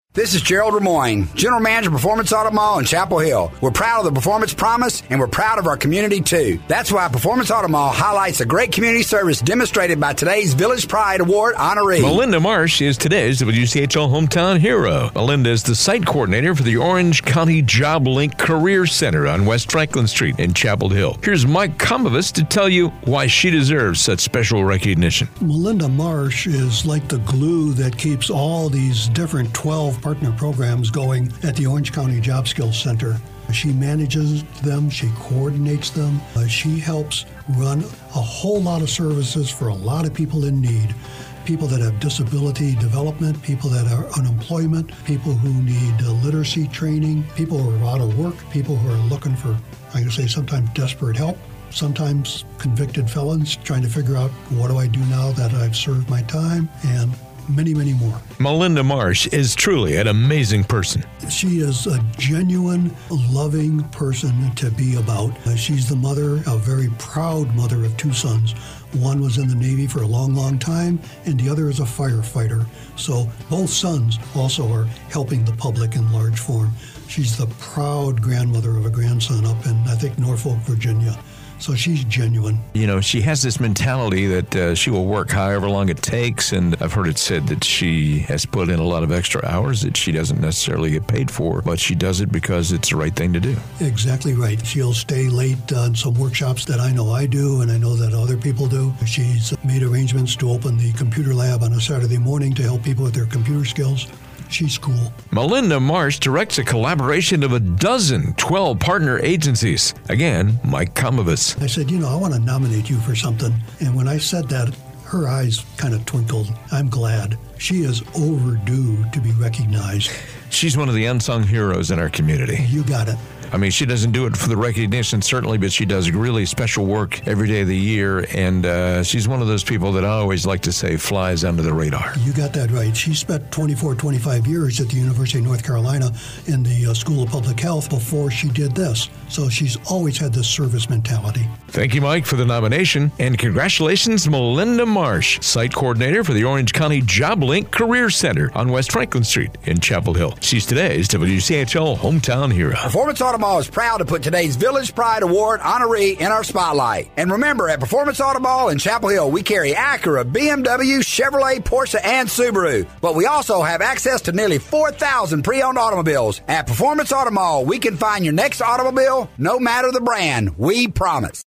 This is Gerald Remoyne, General Manager of Performance Auto Mall in Chapel Hill. We're proud of the Performance Promise, and we're proud of our community, too. That's why Performance Auto Mall highlights the great community service demonstrated by today's Village Pride Award honoree. Melinda Marsh is today's WCHL Hometown Hero. Melinda is the site coordinator for the Orange County Job Link Career Center on West Franklin Street in Chapel Hill. Here's Mike Comovas to tell you why she deserves such special recognition. Melinda Marsh is like the glue that keeps all these different 12 partner programs going at the Orange County Job Skills Center. She manages them, she coordinates them, she helps run a whole lot of services for a lot of people in need. People that have disability development, people that are unemployment, people who need literacy training, people who are out of work, people who are looking for, I can say, sometimes desperate help. Sometimes convicted felons trying to figure out, what do I do now that I've served my time, and many, many more. Melinda Marsh is truly an amazing person. She is a genuine, loving person to be about. She's the mother, a very proud mother of 2 sons. One was in the Navy for a long, long time, and the other is a firefighter. So both sons also are helping the public in large form. She's the proud grandmother of a grandson up in, I think, Norfolk, Virginia. So she's genuine. You know, she has this mentality that she will work however long it takes, and I've heard it said that she has put in a lot of extra hours that she doesn't necessarily get paid for, but she does it because it's the right thing to do. Exactly right. She'll stay late on some workshops that I know I do, and I know that other people do. She's made arrangements to open the computer lab on a Saturday morning to help people with their computer skills. She's cool. Melinda Marsh directs a collaboration of 12 partner agencies. Again, Mike Comovas. I said, I want to nominate you for something. And when I said that, her eyes kind of twinkled. I'm glad. She is overdue to be recognized. She's one of the unsung heroes in our community. You got it. I mean, she doesn't do it for the recognition, certainly, but she does really special work every day of the year, and she's one of those people that I always like to say flies under the radar. You got that right. She spent 25 years at the University of North Carolina in the School of Public Health before she did this. So she's always had this service mentality. Thank you, Mike, for the nomination, and congratulations, Melinda Marsh, site coordinator for the Orange County Job Link Career Center on West Franklin Street in Chapel Hill. She's today's WCHL Hometown Hero. Performance Auto Mall is proud to put today's Village Pride Award honoree in our spotlight. And remember, at Performance Auto Mall in Chapel Hill, we carry Acura, BMW, Chevrolet, Porsche, and Subaru. But we also have access to nearly 4,000 pre-owned automobiles. At Performance Auto Mall, we can find your next automobile, no matter the brand. We promise.